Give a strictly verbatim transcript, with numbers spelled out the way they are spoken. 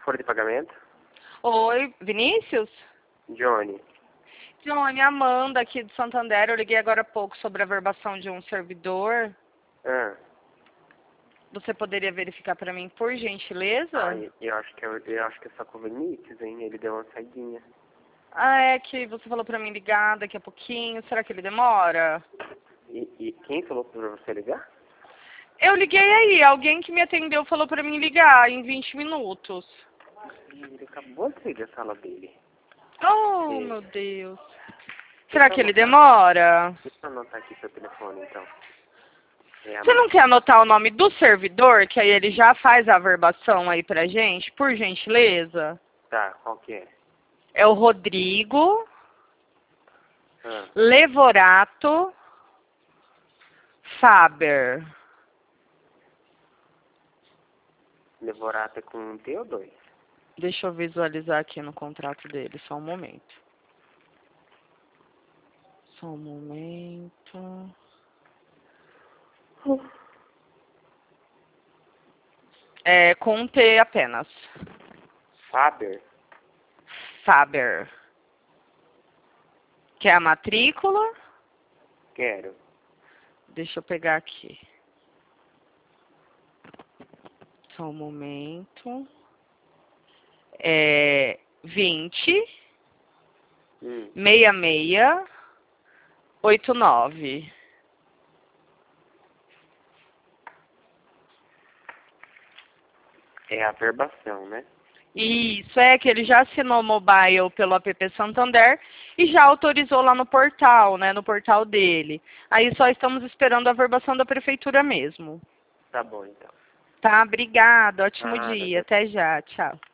folha de pagamento? Oi, Vinícius? Johnny. Johnny, Amanda aqui de Santander. Eu liguei agora há pouco sobre a averbação de um servidor. Ah, Você poderia verificar para mim, por gentileza? ai, eu acho que eu, eu acho que é só com o Vinícius, hein? Ele deu uma saidinha. Ah, é que você falou para mim ligar daqui a pouquinho. Será que ele demora? E, e quem falou pra você ligar? Eu liguei aí. Alguém que me atendeu falou para mim ligar em vinte minutos. Ele acabou de sair da sala dele. Oh, E- meu Deus. Será Deixa eu que ele anotar. demora? Deixa eu anotar aqui seu telefone, então. É a Você não quer anotar o nome do servidor, que aí ele já faz a averbação aí pra gente, por gentileza? Tá, qual que é? É o Rodrigo Ah, Levorato Faber. Levorata com um T ou dois? Deixa eu visualizar aqui no contrato dele, só um momento. Só um momento. É com um T apenas. Faber? Faber. Quer a matrícula? Quero. Deixa eu pegar aqui. Só um momento. É vinte, Hum. seis seis, oito nove. É a verbação, né? Isso, é que ele já assinou mobile pelo app Santander e já autorizou lá no portal, né, no portal dele. Aí só estamos esperando a averbação da prefeitura mesmo. Tá bom, então. Tá, obrigada, ótimo Nada, dia, até já, tchau.